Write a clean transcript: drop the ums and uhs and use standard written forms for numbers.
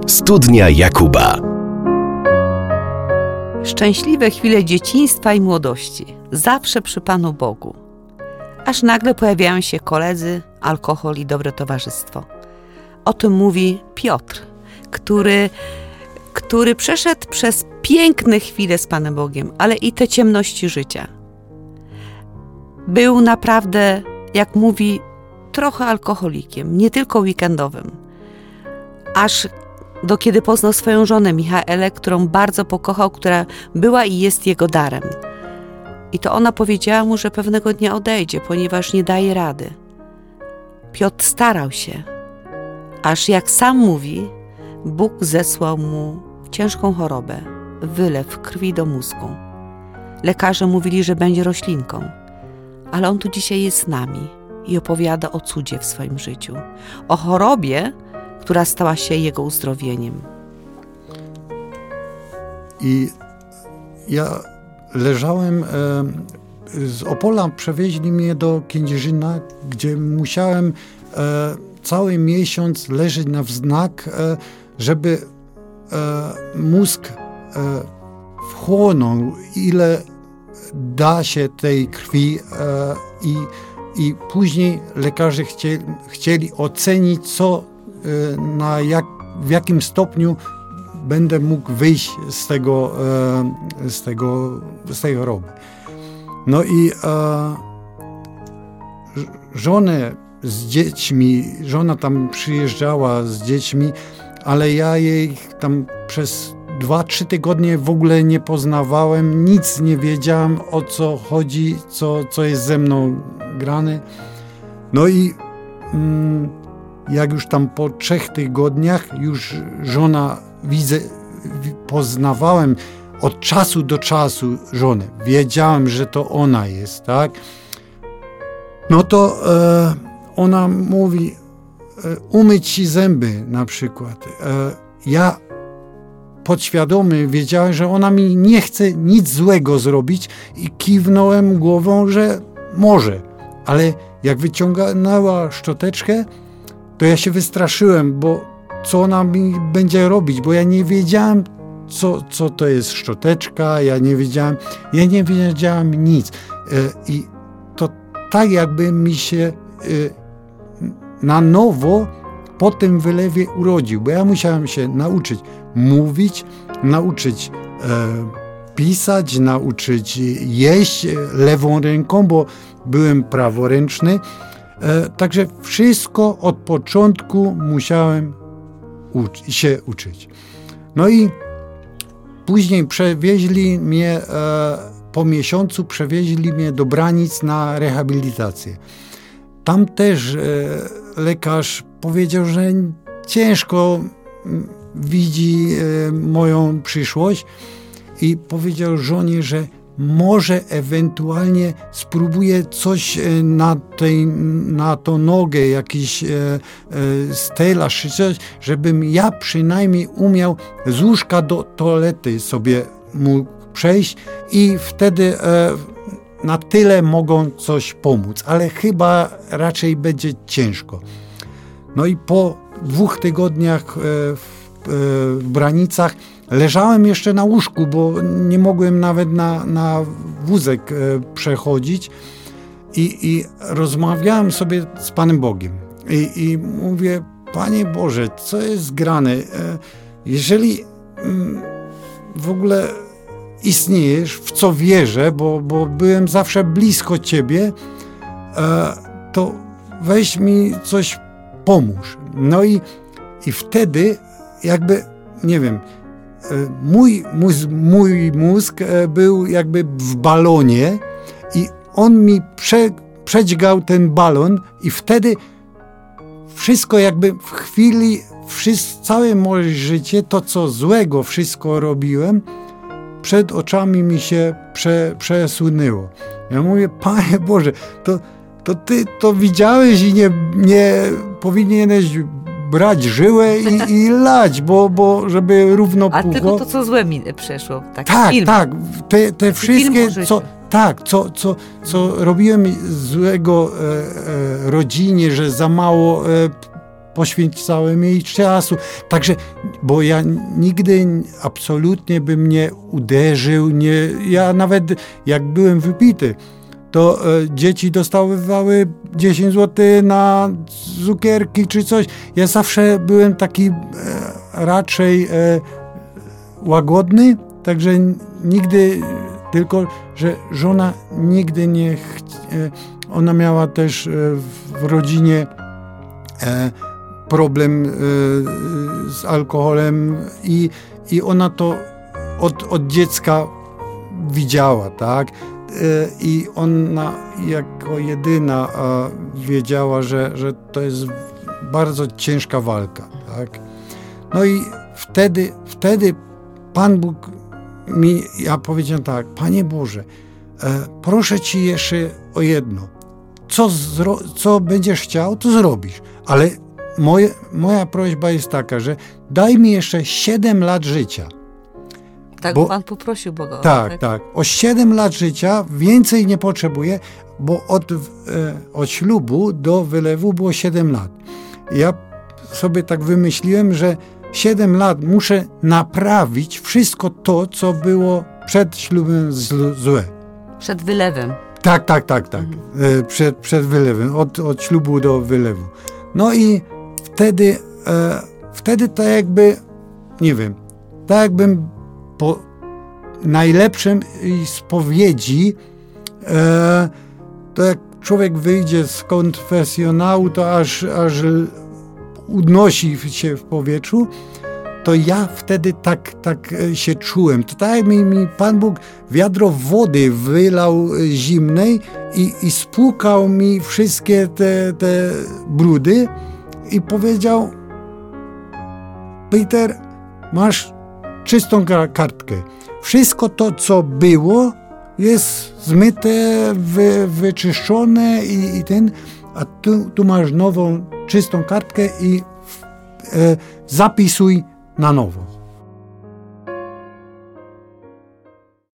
Studnia Jakuba. Szczęśliwe chwile dzieciństwa i młodości, zawsze przy Panu Bogu. Aż nagle pojawiają się koledzy, alkohol i dobre towarzystwo. O tym mówi Piotr, który przeszedł przez piękne chwile z Panem Bogiem, ale i te ciemności życia. Był naprawdę, jak mówi, trochę alkoholikiem, nie tylko weekendowym. Aż do kiedy poznał swoją żonę Michaelę, którą bardzo pokochał, która była i jest jego darem. I to ona powiedziała mu, że pewnego dnia odejdzie, ponieważ nie daje rady. Piotr starał się, aż jak sam mówi, Bóg zesłał mu ciężką chorobę, wylew krwi do mózgu. Lekarze mówili, że będzie roślinką, ale on tu dzisiaj jest z nami i opowiada o cudzie w swoim życiu, o chorobie, która stała się jego uzdrowieniem. I ja leżałem z Opola, przewieźli mnie do Kędzierzyna, gdzie musiałem cały miesiąc leżeć na wznak, żeby mózg wchłonął, ile da się tej krwi i później lekarze chcieli ocenić, w jakim stopniu będę mógł wyjść z tej choroby. No i żona tam przyjeżdżała z dziećmi, ale ja jej tam przez 2-3 tygodnie w ogóle nie poznawałem, nic nie wiedziałem, o co chodzi, co jest ze mną grane. No i jak już tam po 3 tygodniach już żona poznawałem od czasu do czasu żonę. Wiedziałem, że to ona jest, tak? No to ona mówi, umyć ci zęby na przykład. Ja podświadomie wiedziałem, że ona mi nie chce nic złego zrobić i kiwnąłem głową, że może. Ale jak wyciągnęła szczoteczkę, to ja się wystraszyłem, bo co ona mi będzie robić, bo ja nie wiedziałem, co to jest szczoteczka, ja nie wiedziałem nic. I to tak jakby mi się na nowo po tym wylewie urodził, bo ja musiałem się nauczyć mówić, nauczyć pisać, nauczyć jeść lewą ręką, bo byłem praworęczny. Także wszystko od początku musiałem się uczyć. No i później po miesiącu przewieźli mnie do Branic na rehabilitację. Tam też lekarz powiedział, że ciężko widzi moją przyszłość i powiedział żonie, że może ewentualnie spróbuję coś na tą nogę, jakiś stelaż czy coś, żebym ja przynajmniej umiał z łóżka do toalety sobie mógł przejść i wtedy na tyle mogą coś pomóc, ale chyba raczej będzie ciężko. No i po 2 tygodniach w Branicach leżałem jeszcze na łóżku, bo nie mogłem nawet na wózek przechodzić i rozmawiałem sobie z Panem Bogiem. I mówię, Panie Boże, co jest grane? Jeżeli w ogóle istniejesz, w co wierzę, bo byłem zawsze blisko Ciebie, to weź mi coś pomóż. No i wtedy jakby, nie wiem, mój mózg był jakby w balonie i on mi przedźgał ten balon i wtedy wszystko jakby w chwili, całe moje życie, to co złego wszystko robiłem, przed oczami mi się przesunęło. Ja mówię, Panie Boże, to Ty to widziałeś i nie powinieneś brać żyłę i lać, bo żeby równo A puchło. tylko to, co złe mi przeszło. Tak. Te wszystkie, co robiłem złego rodzinie, że za mało poświęcałem jej czasu. Także, bo ja nigdy absolutnie bym nie uderzył, ja nawet jak byłem wypity, to dzieci dostawały 10 zł na cukierki czy coś. Ja zawsze byłem taki raczej łagodny, także nigdy, tylko że żona nigdy nie ona miała też w rodzinie problem z alkoholem i ona to od dziecka widziała, tak? I ona jako jedyna wiedziała, że to jest bardzo ciężka walka, tak? No i wtedy Pan Bóg ja powiedziałem tak: Panie Boże, proszę Ci jeszcze o jedno. Co będziesz chciał, to zrobisz. Ale moja prośba jest taka, że daj mi jeszcze 7 lat życia. Tak, Pan poprosił Boga. Tak. O 7 lat życia więcej nie potrzebuję, bo od ślubu do wylewu było 7 lat. Ja sobie tak wymyśliłem, że 7 lat muszę naprawić wszystko to, co było przed ślubem złe. Przed wylewem. Tak. Przed wylewem, od ślubu do wylewu. No i wtedy tak jakby, nie wiem, tak jakbym po najlepszym spowiedzi, to jak człowiek wyjdzie z konfesjonału, to aż unosi się w powietrzu, to ja wtedy tak się czułem. To tak jak mi Pan Bóg wiadro wody wylał zimnej i spłukał mi wszystkie te brudy i powiedział: Peter, masz czystą kartkę. Wszystko to, co było, jest zmyte, wyczyszczone a tu masz nową, czystą kartkę i zapisuj na nowo.